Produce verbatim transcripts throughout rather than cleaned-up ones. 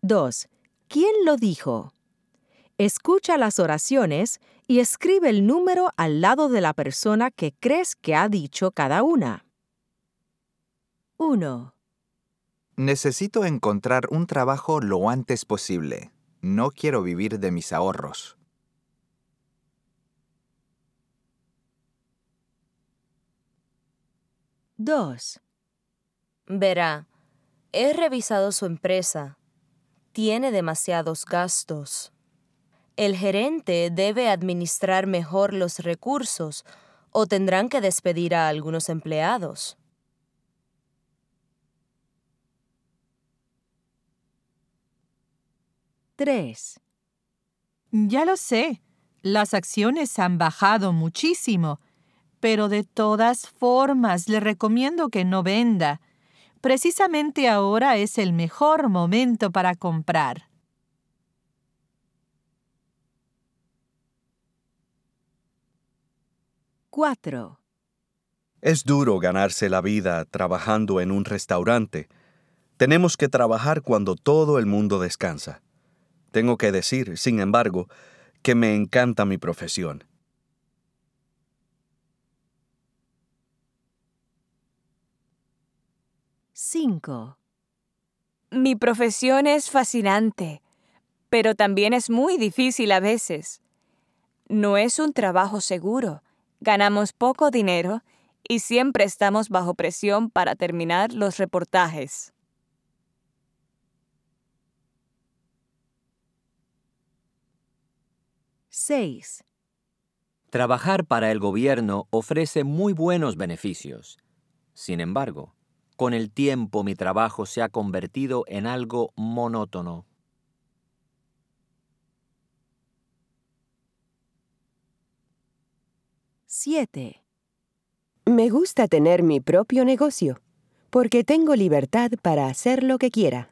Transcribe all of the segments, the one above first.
dos. ¿Quién lo dijo? Escucha las oraciones y escribe el número al lado de la persona que crees que ha dicho cada una. uno. Necesito encontrar un trabajo lo antes posible. No quiero vivir de mis ahorros. dos. Verá, he revisado su empresa. Tiene demasiados gastos. El gerente debe administrar mejor los recursos o tendrán que despedir a algunos empleados. tres. Ya lo sé, las acciones han bajado muchísimo, pero de todas formas le recomiendo que no venda. Precisamente ahora es el mejor momento para comprar. cuatro. Es duro ganarse la vida trabajando en un restaurante. Tenemos que trabajar cuando todo el mundo descansa. Tengo que decir, sin embargo, que me encanta mi profesión. cinco. Mi profesión es fascinante, pero también es muy difícil a veces. No es un trabajo seguro, ganamos poco dinero y siempre estamos bajo presión para terminar los reportajes. seis. Trabajar para el gobierno ofrece muy buenos beneficios. Sin embargo, con el tiempo mi trabajo se ha convertido en algo monótono. siete. Me gusta tener mi propio negocio, porque tengo libertad para hacer lo que quiera.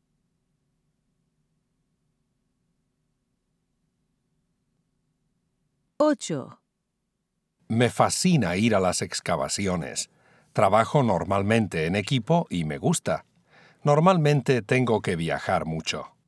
ocho. Me fascina ir a las excavaciones. Trabajo normalmente en equipo y me gusta. Normalmente tengo que viajar mucho.